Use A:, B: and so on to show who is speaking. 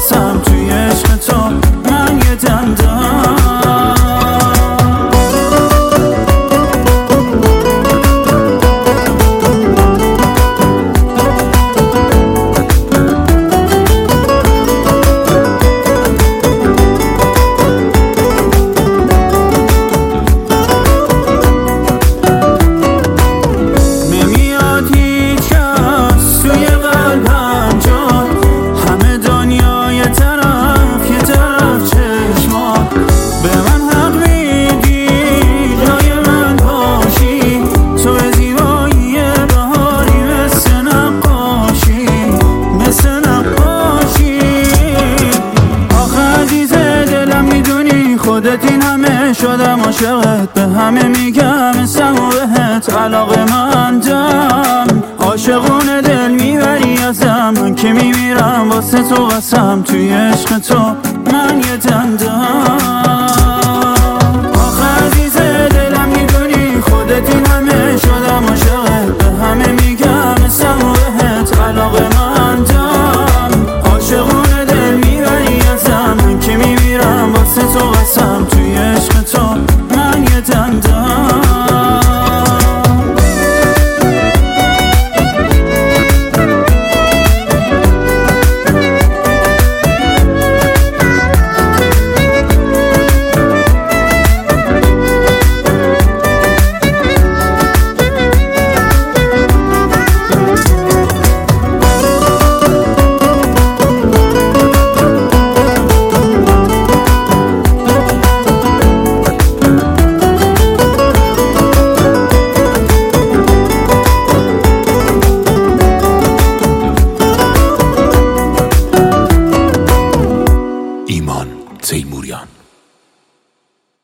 A: قسم توی عشق تو من یه دندم. خودت این همه شدم عاشقت، به همه میگم اسم و بهت علاقه مندم. عاشقونه دل میبری ازم، من که میمیرم واسه تو قسم توی عشق تو من یه دندم.